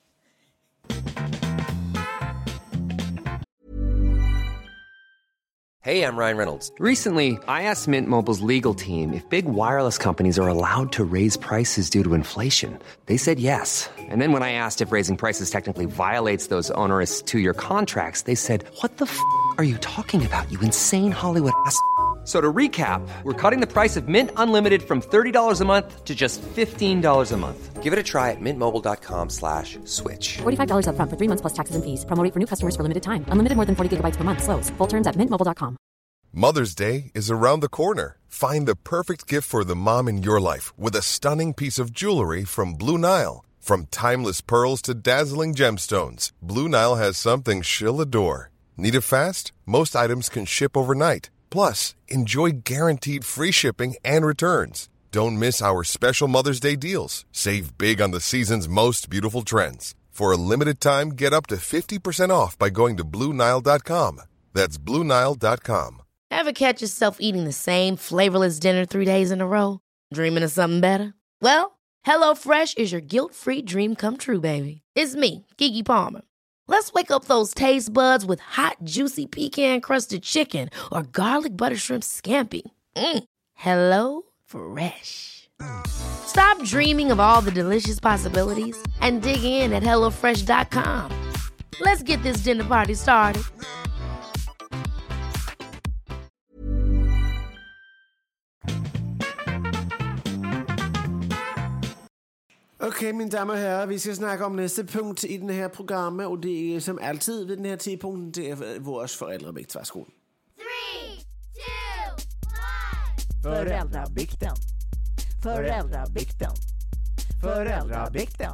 Hey, I'm Ryan Reynolds. Recently, I asked Mint Mobile's legal team if big wireless companies are allowed to raise prices due to inflation. They said yes. And then when I asked if raising prices technically violates those onerous two-year contracts, they said, "What the f*** are you talking about, you insane Hollywood ass?" So to recap, we're cutting the price of Mint Unlimited from thirty dollars a month to just fifteen dollars a month. Give it a try at mintmobile.com slash switch. forty-five dollars up front for three months plus taxes and fees. Promo rate for new customers for limited time. Unlimited more than forty gigabytes per month. Slows full terms at mint mobile dot com. Mother's Day is around the corner. Find the perfect gift for the mom in your life with a stunning piece of jewelry from Blue Nile. From timeless pearls to dazzling gemstones, Blue Nile has something she'll adore. Need it fast? Most items can ship overnight. Plus, enjoy guaranteed free shipping and returns. Don't miss our special Mother's Day deals. Save big on the season's most beautiful trends. For a limited time, get up to fifty percent off by going to Blue Nile dot com. That's Blue Nile dot com. Ever catch yourself eating the same flavorless dinner three days in a row? Dreaming of something better? Well, HelloFresh is your guilt-free dream come true, baby. It's me, Keke Palmer. Let's wake up those taste buds with hot, juicy pecan-crusted chicken or garlic butter shrimp scampi. Mm. Hello Fresh. Stop dreaming of all the delicious possibilities and dig in at hello fresh dot com. Let's get this dinner party started. Okej, okay, mina damer och herrar, vi ska snacka om nästa punkt i den här programmet, och det är som alltid vid den här tidpunkten, det är vårs föräldrabikt. Varsågod. three, two, one. Föräldrabikten. Föräldrabikten. Föräldrabikten.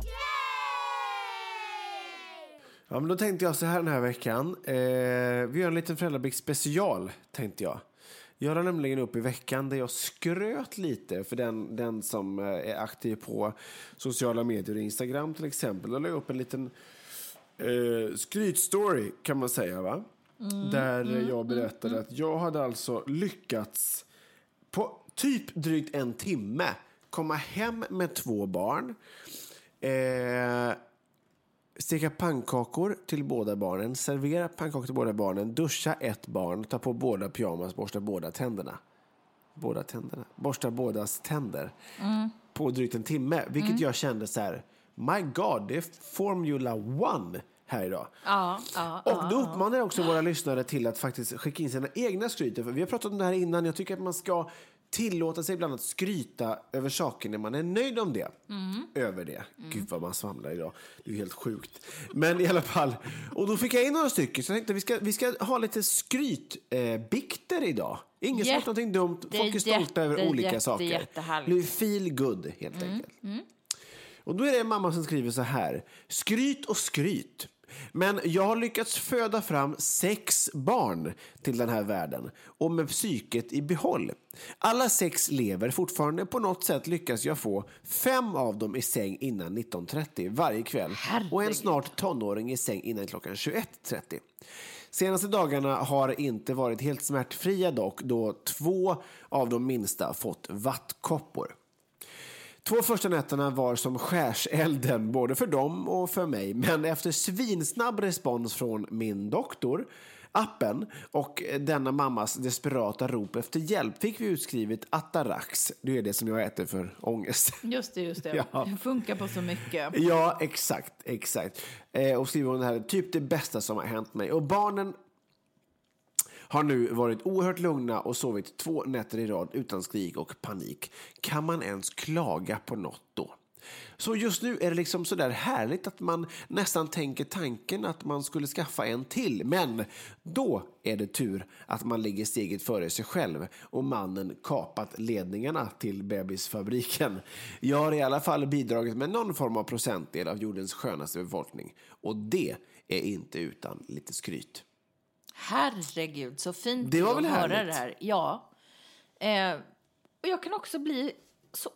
Ja, men då tänkte jag så här den här veckan. Eh, vi gör en liten föräldrabikt special, tänkte jag. Jag la nämligen upp i veckan där jag skröt lite för den, den som är aktiv på sociala medier och Instagram till exempel. Jag la upp en liten eh, skrytstory kan man säga, va? Mm, där mm, jag berättade mm, att jag hade alltså lyckats på typ drygt en timme komma hem med två barn. Eh... Steka pannkakor till båda barnen, servera pannkakor till båda barnen, duscha ett barn, ta på båda pyjamas, borsta båda tänderna. Båda tänderna. Borsta bådas tänder. Mm. På drygt en timme. Vilket mm. jag kände så här, my god, det är Formula One här idag. Ja, ja, och då uppmanar jag också våra lyssnare till att faktiskt skicka in sina egna skryter. För vi har pratat om det här innan. Jag tycker att man ska tillåta sig ibland att skryta över saker när man är nöjd om det. Mm. Över det. Mm. Gud vad man svamlar idag. Det är helt sjukt. Men i alla fall. Och då fick jag in några stycken. Så jag tänkte vi ska, vi ska ha lite skrytbikter eh, idag. Ingen som har någonting dumt. Folk är stolta över olika jätte, saker. Jättehärligt. Det är feel good helt mm. enkelt. Mm. Och då är det en mamma som skriver så här. Skryt och skryt. Men jag har lyckats föda fram sex barn till den här världen och med psyket i behåll. Alla sex lever fortfarande. På något sätt lyckas jag få fem av dem i säng innan nitton trettio varje kväll. Herregud. Och en snart tonåring i säng innan klockan tjugoett trettio. Senaste dagarna har inte varit helt smärtfria dock, då två av de minsta fått vattkoppor. Två första nätterna var som skärselden både för dem och för mig. Men efter svinsnabb respons från min doktor, appen och denna mammas desperata rop efter hjälp fick vi utskrivet Atarax. Det är det som jag äter för ångest. Just det, just det. Ja. Det funkar på så mycket. Ja, exakt, exakt. Eh, och skriver hon det här, typ det bästa som har hänt mig. Och barnen har nu varit oerhört lugna och sovit två nätter i rad utan skrik och panik. Kan man ens klaga på något då? Så just nu är det liksom så där härligt att man nästan tänker tanken att man skulle skaffa en till. Men då är det tur att man ligger steget före sig själv och mannen kapat ledningarna till bebisfabriken. Jag har i alla fall bidragit med någon form av procentdel av jordens skönaste befolkning. Och det är inte utan lite skryt. Herregud, så fint det var väl att härligt. höra det här. Ja. Eh, och jag kan också bli så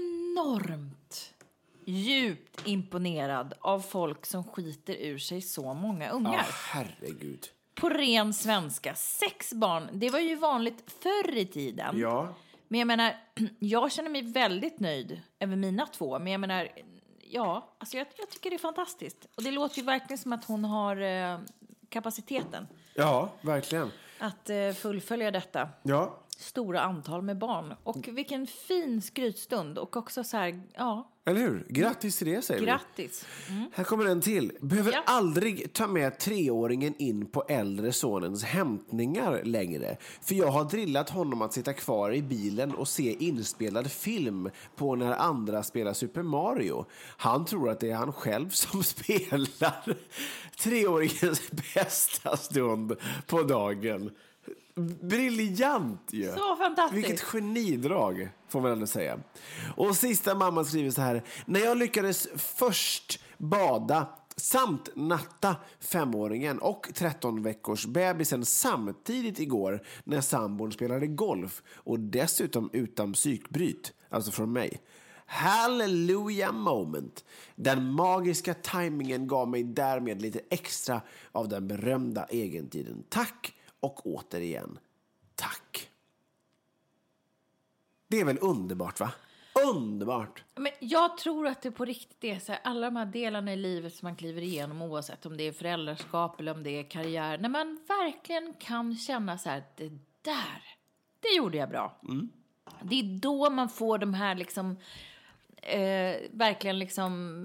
enormt djupt imponerad av folk som skiter ur sig så många ungar. Ja, herregud. På ren svenska. Sex barn, det var ju vanligt förr i tiden. Ja. Men jag menar, jag känner mig väldigt nöjd över mina två. Men jag menar, ja, alltså jag, jag tycker det är fantastiskt. Och det låter ju verkligen som att hon har eh, kapaciteten. Ja, verkligen. Att eh, fullfölja detta. Ja. Stora antal med barn. Och vilken fin skrytstund. Och också så här, ja. Eller hur? Grattis till det, säger Grattis. Mm. Här kommer en till. Behöver Ja. aldrig ta med treåringen in på äldre sonens hämtningar längre. För jag har drillat honom att sitta kvar i bilen och se inspelad film på när andra spelar Super Mario. Han tror att det är han själv som spelar treåringens bästa stund på dagen. Briljant ju. Så fantastiskt. Vilket genidrag, får man ändå säga. Och sista mamman skriver så här. När jag lyckades först bada samt natta femåringen och tretton veckors bebisen samtidigt igår när sambon spelade golf och dessutom utan psykbryt, alltså från mig. Hallelujah moment. Den magiska timingen gav mig därmed lite extra av den berömda egentiden. Tack och återigen tack. Det är väl underbart, va? Underbart. Men jag tror att det på riktigt är så här, alla de här delarna i livet som man kliver igenom, oavsett om det är föräldraskap eller om det är karriär, när man verkligen kan känna så här, det där, det gjorde jag bra. Mm. Det är då man får de här liksom eh, verkligen liksom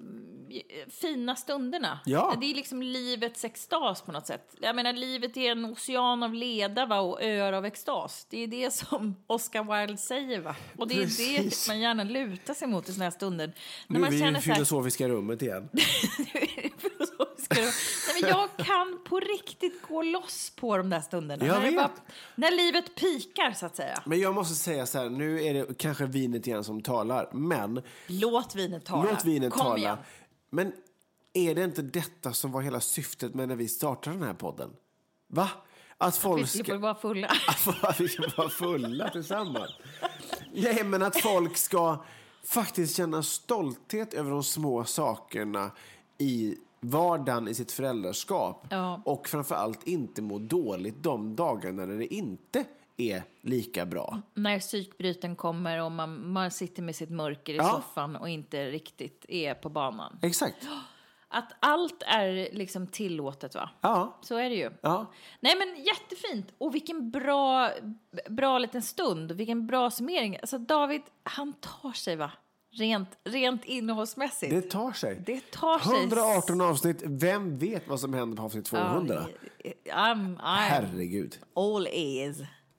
fina stunderna. Ja. Det är liksom livets extas på något sätt. Jag menar, livet är en ocean av leda, va, och öar av extas. Det är det som Oscar Wilde säger, va? Och det är Precis. det man gärna lutar sig mot i såna här stunder. Nu när man är vi känner i filosofiska rummet igen. filosofiska rum. Nej, men jag kan på riktigt gå loss på de där stunderna. Jag när, vet. Bara, när livet pikar, så att säga. Men jag måste säga så här, nu är det kanske vinet igen som talar, men Låt vinet tala. Låt vinet Kom tala. igen. Men är det inte detta som var hela syftet med när vi startade den här podden? Va? Att folk att vi ska ska vara fulla. att vi ska vara fulla tillsammans. Nej, men att folk ska faktiskt känna stolthet över de små sakerna i vardagen i sitt föräldraskap. Ja. Och framförallt inte må dåligt de dagarna när det inte är lika bra. När psykbryten kommer och man, man sitter med sitt mörker i Ja. soffan och inte riktigt är på banan. Exakt. Att allt är liksom tillåtet, va? Ja. Så är det ju. Ja. Nej, men jättefint. Och vilken bra, bra liten stund. Vilken bra summering. Alltså David, han tar sig, va? Rent, rent innehållsmässigt. Det tar sig. Det tar sig. hundraarton avsnitt. Vem vet vad som händer på avsnitt tvåhundra? Ja, I'm, I'm Herregud. all ears.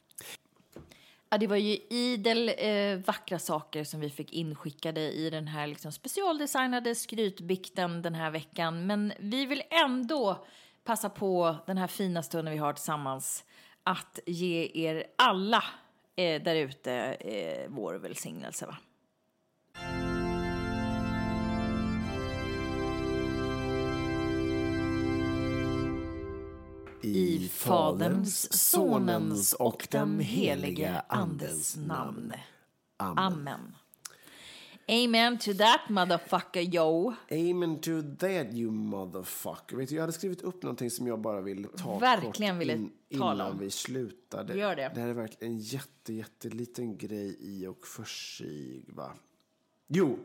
Ja, det var ju idel eh, vackra saker som vi fick inskickade i den här liksom specialdesignade skrytbikten den här veckan. Men vi vill ändå passa på den här fina stunden vi har tillsammans att ge er alla eh, där ute eh, vår välsignelse, va? I Faderns, Sonens och den helige Andes namn. Amen. Amen. Amen to that, motherfucker, yo. Amen to that, you motherfucker. Vet du, jag hade skrivit upp någonting som jag bara ville ta Verkligen kort ville in, tala innan om. vi slutade. Gör det. Det här är verkligen en jätte, jätteliten grej i och för sig, va? Jo.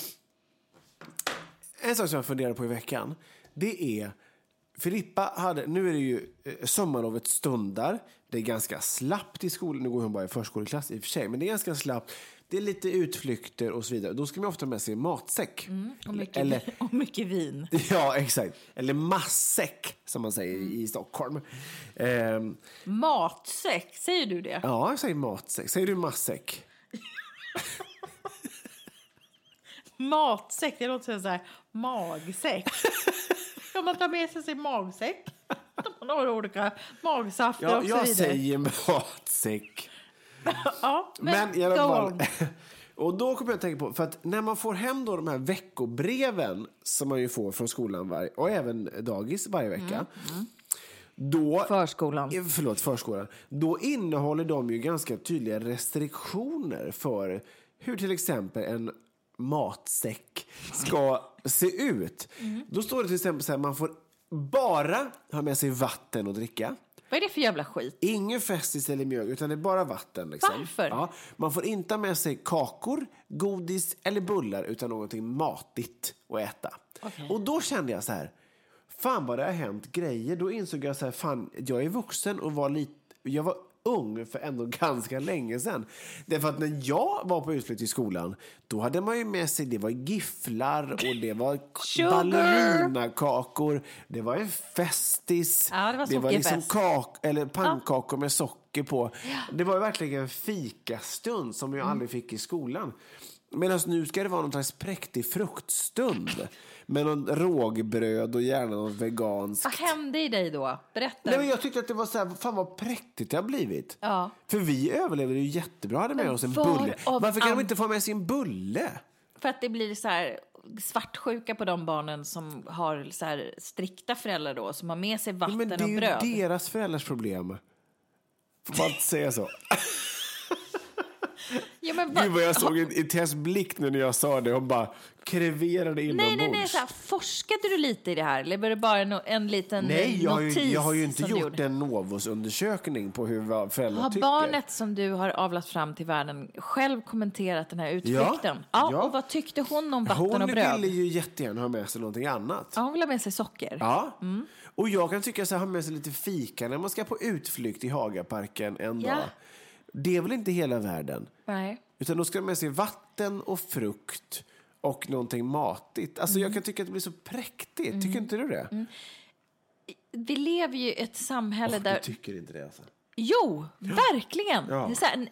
En sak som jag funderar på i veckan, det är Filippa hade, nu är det ju eh, sommarlovet stundar. Det är ganska slappt i skolan. Nu går hon bara i förskoleklass i och för sig, men det är ganska slappt. Det är lite utflykter och så vidare. Då ska man ofta med sig matsäck. Mm, och, mycket, Eller, och mycket vin. ja, exakt. Eller matsäck, som man säger mm. i Stockholm. Ehm, Matsäck, säger du det? ja, jag säger matsäck. Säger du matsäck? Matsäck, det låter så här magsäck. Ska man ta med sig sin magsäck? Man har olika magsafter Ja, och så jag vidare. säger matsäck. Ja, men, Men i alla go fall. on. Och då kommer jag att tänka på, för att när man får hem då de här veckobreven som man ju får från skolan varje, och även dagis varje vecka. Mm, mm. Då, Förskolan. Förlåt, förskolan. Då innehåller de ju ganska tydliga restriktioner för hur till exempel en matsäck ska se ut. Mm. Då står det till exempel så här, man får bara ha med sig vatten och dricka. Vad är det för jävla skit? Ingen festis eller mjöl, utan det är bara vatten. Liksom. Varför? Ja, man får inte ha med sig kakor, godis eller bullar, utan någonting matigt att äta. Okay. Och då kände jag så här, fan vad det har hänt grejer. Då insåg jag så här, fan, jag är vuxen och var lite, jag var ung för ändå ganska länge sedan. Därför att när jag var på utflykt i skolan, då hade man ju med sig, det var gifflar och det var ballerinakakor, det var en festis, ja, det var, det var liksom kak eller pannkakor ja. med socker på. Ja. Det var verkligen en fikastund som jag mm. aldrig fick i skolan. Medan nu ska det vara någon slags präktig fruktstund med någon rågbröd och gärna något veganskt. Vad hände i dig då? Berätta. Nej, men jag tyckte att det var så här, fan vad präktigt det har blivit. Ja. För vi överlevde ju jättebra, hade med men oss en bulle. Varför kan an... de inte få med sin bulle? För att det blir så här svartsjuka på de barnen som har så här strikta föräldrar då, som har med sig vatten Men det är och ju bröd. deras föräldrars problem. Får man inte säga så? Ja, men va- Gud vad jag såg i, i Tess blick nu när jag sa det. Hon bara kreverade inombords. Nej, nej, nej. Så här, forskade du lite i det här? Eller var det bara en, en liten Nej, jag har, notis? ju, jag har ju inte som du gjort gjorde? en Novos-undersökning på hur vad föräldrar Har tycker. barnet som du har avlat fram till världen själv kommenterat den här utflykten? Ja, Ja, ja. och vad tyckte hon om vatten Hon och bröd? ville ju jättegärna ha med sig någonting annat. Ja, hon vill ha med sig socker. Ja, och jag kan tycka så här, ha med sig lite fika när man ska på utflykt i Hagaparken en Ja. dag. Det är väl inte hela världen. Nej. Utan då ska de med sig vatten och frukt och någonting matigt. Alltså jag kan tycka att det blir så präktigt. Tycker inte du det? Vi lever ju i ett samhälle Och där... du tycker inte det alltså? Jo, verkligen. Ja. Det är så här...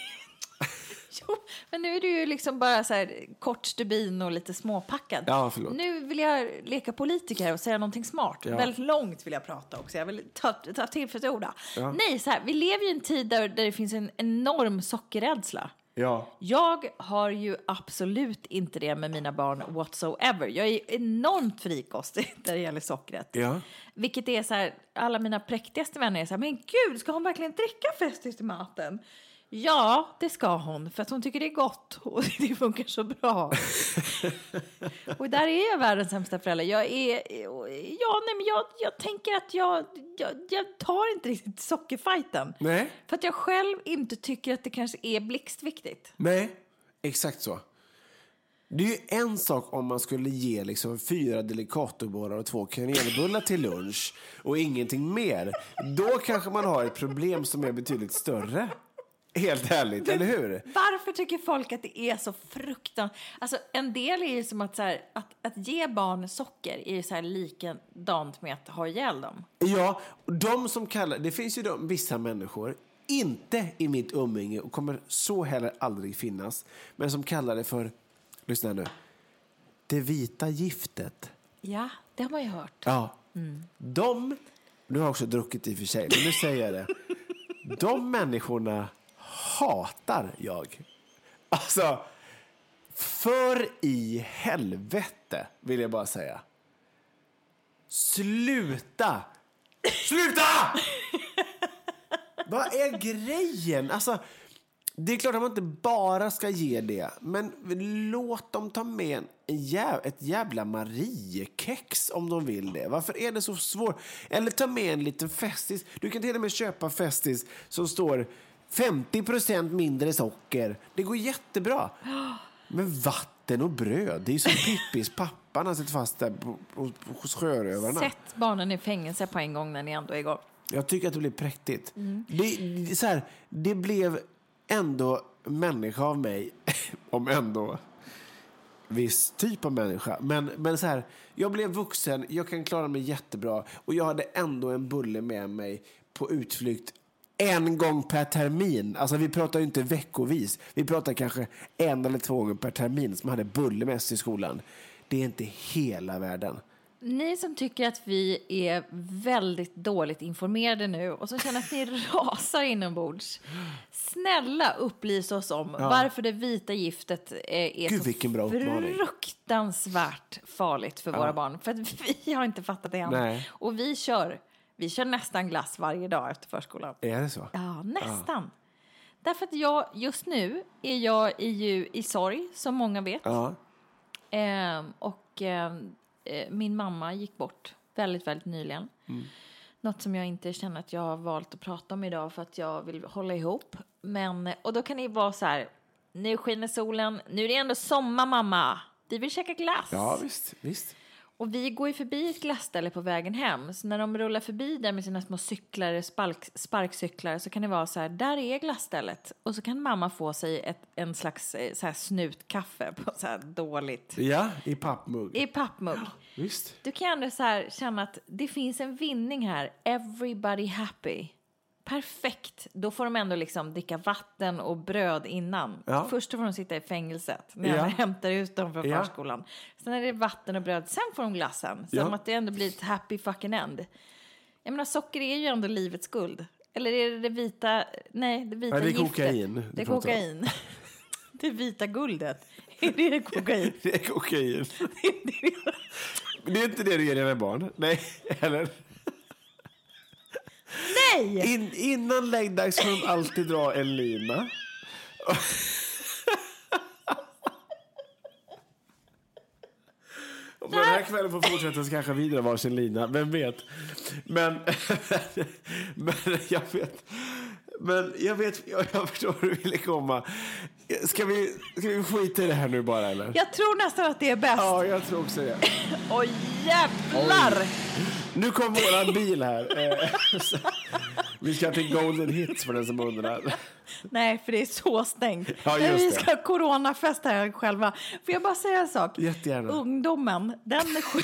Jo, men nu är du ju liksom bara så här kort stubin och lite småpackad. Ja, förlåt. Nu vill jag leka politiker och säga någonting smart. Ja. Väldigt långt vill jag prata också. Jag vill ta, ta till för ett ord. Ja. Nej, så här, vi lever ju i en tid där, där det finns en enorm sockerrädsla. Ja. Jag har ju absolut inte det med mina barn whatsoever. Jag är enormt frikostig där det gäller sockret. Ja. Vilket är så här, alla mina präktigaste vänner är så här, men gud, ska hon verkligen dricka Festis till maten? Ja, det ska hon, för att hon tycker det är gott och det funkar så bra. Och där är jag världens sämsta förälder. Jag är, ja, nej, men jag, jag tänker att jag, jag, jag tar inte riktigt sockerfighten. Nej. För att jag själv inte tycker att det kanske är blixtviktigt. Nej, exakt så. Det är ju en sak om man skulle ge liksom fyra delicatobollar och två kanelbullar till lunch och ingenting mer. Då kanske man har ett problem som är betydligt större. Helt ärligt, eller hur? Varför tycker folk att det är så fruktansvärt? Alltså, en del är ju som att, så här, att, att ge barn socker är ju så här likadant med att ha ihjäl dem. Ja, och de som kallar... Det finns ju de, vissa människor, inte i mitt umgänge och kommer så heller aldrig finnas, men som kallar det för, lyssna nu, det vita giftet. Ja, det har man ju hört. Ja, de... Nu har jag också druckit i och för sig, men nu säger jag det. De människorna hatar jag. Alltså, för i helvete vill jag bara säga. Sluta! Sluta! Vad är grejen? Alltså, det är klart att man inte bara ska ge det, men låt dem ta med en jäv, ett jävla Mariekex om de vill det. Varför är det så svårt? Eller ta med en liten Festis. Du kan till och med köpa Festis som står femtio procent mindre socker. Det går jättebra. Men vatten och bröd, det är som Pippis pappa när sitter fast där på, på, på, hos sjörövarna. Sätt barnen i fängelse på en gång när ni ändå är igång. Jag tycker att det blir präktigt. Mm. Det, det, så här, det blev ändå människa av mig, om ändå viss typ av människa. Men, men så här, jag blev vuxen, jag kan klara mig jättebra och jag hade ändå en bulle med mig på utflykt en gång per termin. Alltså vi pratar ju inte veckovis. Vi pratar kanske en eller två gånger per termin som hade bulle med sig i skolan. Det är inte hela världen. Ni som tycker att vi är väldigt dåligt informerade nu och som känner att ni rasar inombords. Snälla upplys oss om Ja. varför det vita giftet är, är Gud, så vilken bra uppmaning. fruktansvärt farligt för Ja. våra barn. För att vi har inte fattat det än. Nej. Och vi kör, vi kör nästan glass varje dag efter förskolan. Är det så? Ja, nästan. Därför att jag, just nu är jag i, ju, i sorg, som många vet. Ja. Ehm, och ehm, eh, min mamma gick bort väldigt, väldigt nyligen. Mm. Något som jag inte känner att jag har valt att prata om idag för att jag vill hålla ihop. Men, och då kan det vara så här, nu skiner solen, nu är det ändå sommar, mamma. Vi vill käka glass. Ja, visst, visst. Och vi går ju förbi ett glassställe på vägen hem. Så när de rullar förbi där med sina små cyklar, spark, sparkcyklar, så kan det vara så här, där är glassstället. Och så kan mamma få sig ett, en slags så här snutkaffe på så här dåligt. Ja, i pappmugg. I pappmugg. Visst. Du kan ändå så här känna att det finns en vinning här. Everybody happy. Perfekt. Då får de ändå liksom dricka vatten och bröd innan. Ja. Först får de sitta i fängelset när Ja. jag hämtar ut dem från Ja. förskolan. Sen är det vatten och bröd. Sen får de glassen. Som Ja. att det ändå blir ett happy fucking end. Jag menar, socker är ju ändå livets guld. Eller är det det vita... Nej, det vita Ja, det är giftet. kokain Det du är pratar om. kokain. Det vita guldet Det är kokain. Det är kokain. Det är inte det du ger dina barn. Nej, eller? Nej! In, innan läggdags får de alltid dra en lina. Om den här kvällen får fortsätta så kanske vi drar varsin lina. Vem vet? Men, men jag vet... Men jag vet, jag, jag förstår hur du ville komma. Ska vi, ska vi skita i det här nu bara, eller? Jag tror nästan att det är bäst. Ja, jag tror också det. Oj, jävlar! Oj. Nu kom våran bil här. Vi ska till Golden Hits för den som undrar. Nej, för det är så stängt. Ja, just vi ska ha coronafest här själva. Får jag bara säga en sak? Jättegärna. Ungdomen, den, sk-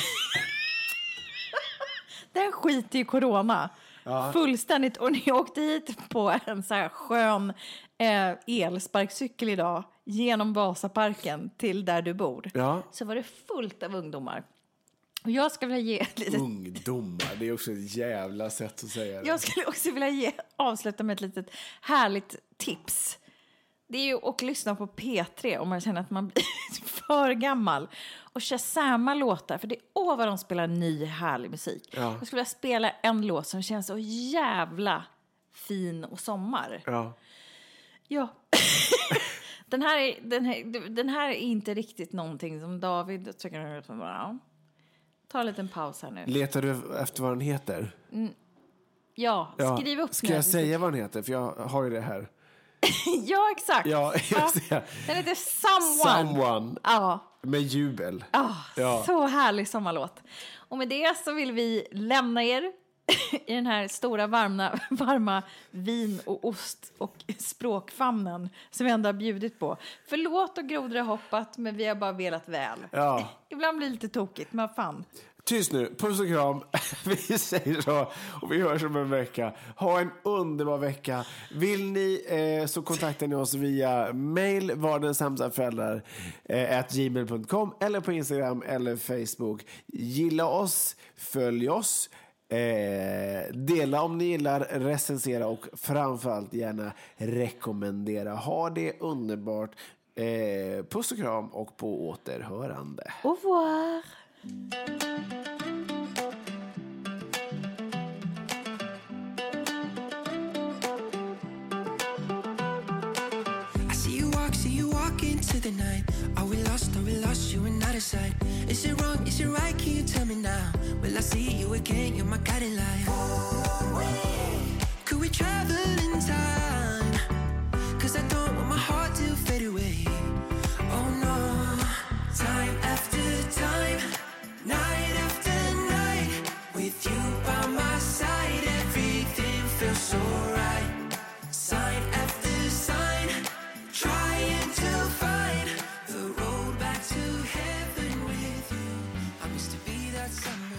den skiter i corona. Ja. Fullständigt. Och ni åkte hit på en så här skön eh, elsparkcykel idag genom Vasaparken till där du bor. Ja. Så var det fullt av ungdomar. Och jag ska vilja ge ett litet... Ungdomar, det är också ett jävla sätt att säga det. Jag skulle också vilja ge, avsluta med ett litet härligt tips. Det är ju att lyssna på P tre om man känner att man blir för gammal. Och shazama låtar, för det är åh vad de spelar ny härlig musik. Ja. Jag skulle vilja spela en låt som känns så jävla fin och sommar. Ja. Ja. den, här är, den, här, den här är inte riktigt någonting som David tycker att ja. Ta en liten paus här nu. Letar du efter vad den heter? Mm. Ja, skriv upp. Ska jag säga vad den heter? För jag har ju det här. Ja, exakt. Ja, jag ja. Den heter Someone. Someone. Ja. Med jubel. Oh, ja. Så härlig sommarlåt. Och med det så vill vi lämna er i den här stora varma, varma vin och ost och språkfamnen som vi ändå har bjudit på. Förlåt och grodor har hoppat, men vi har bara velat väl. Ja. Ibland blir det lite tokigt, men fan. Tyst nu, puss och kram. Vi säger så och vi hörs om en vecka. Ha en underbar vecka. Vill ni eh, så kontaktar ni oss via mail vardensamsaföräldrar eh, at gmail dot com eller på Instagram eller Facebook. Gilla oss, följ oss, eh, dela om ni gillar, recensera och framförallt gärna rekommendera. Ha det underbart. Eh, puss och kram och på återhörande. Au revoir. Into the night, are we lost, are we lost, you and out of sight? Is it wrong, is it right, can you tell me now? Will I see you again, you're my guiding light. Could we travel in time? Cause I don't want my heart to fade away. Oh no, time after time, night after night, with you by my side, everything feels so right. Sign after sign, trying to find the road back to heaven with you. I used to be that someone.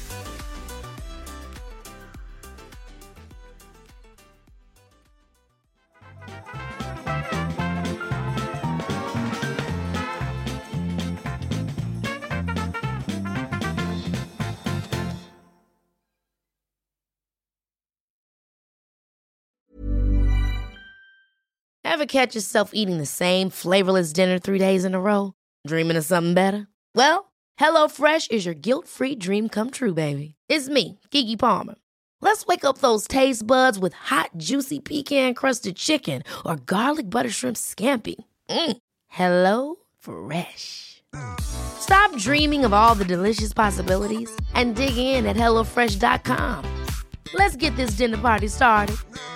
Ever catch yourself eating the same flavorless dinner three days in a row? Dreaming of something better? Well, HelloFresh is your guilt-free dream come true, baby. It's me, Keke Palmer. Let's wake up those taste buds with hot, juicy pecan-crusted chicken or garlic butter shrimp scampi. Mm. Hello Fresh. Stop dreaming of all the delicious possibilities and dig in at hello fresh dot com. Let's get this dinner party started.